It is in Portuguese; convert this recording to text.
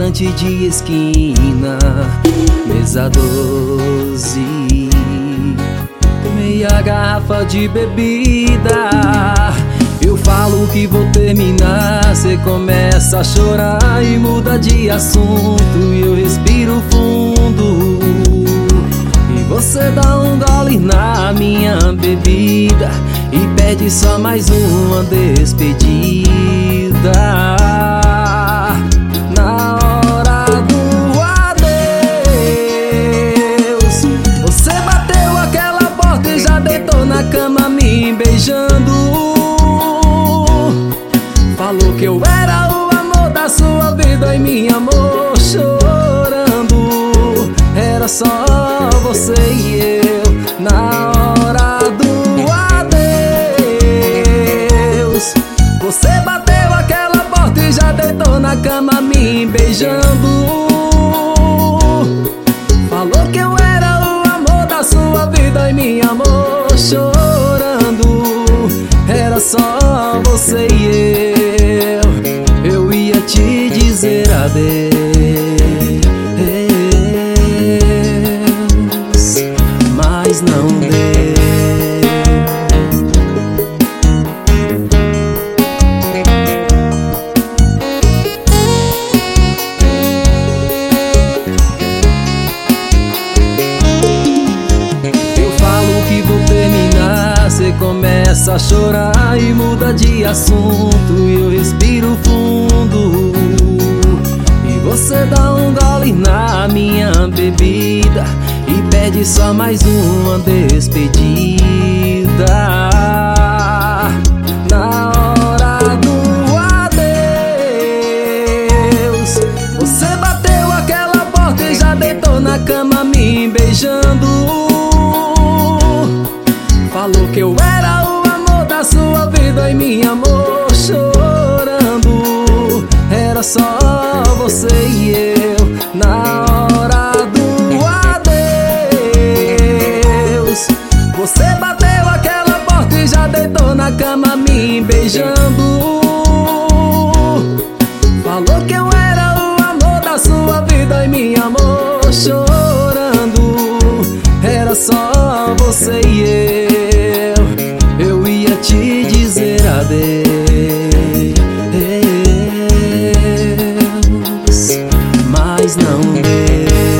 restaurante de esquina, mesa 12, meia garrafa de bebida. Eu falo que vou terminar, cê começa a chorar e muda de assunto, e eu respiro fundo e você dá um gole na minha bebida e pede só mais uma despedida. Na hora do adeus, você bateu aquela porta e já deitou na cama me beijando. Falou que eu era o amor da sua vida e me amou chorando. Era só você e eu. Na hora do adeus, você bateu aquela porta e já deitou na cama me beijando. Falou que eu era o amor da sua vida e me amou chorando. Era só você e eu ia te dizer adeus, mas não deu. Eu falo que vou terminar, cê começa a chorar e muda de assunto, e eu respiro fundo e você dá um gole na minha bebida e pede só mais uma despedida. Na hora do adeus, você bateu aquela porta e já deitou na cama me beijando. Falou que eu era o amor da sua vida e me amou chorando. Era só você e eu. Na hora do adeus, você bateu aquela porta e já deitou na cama me beijando. Falou que eu era o amor da sua vida e me amou chorando. Era só você e eu ia te dizer adeus, mas não deu.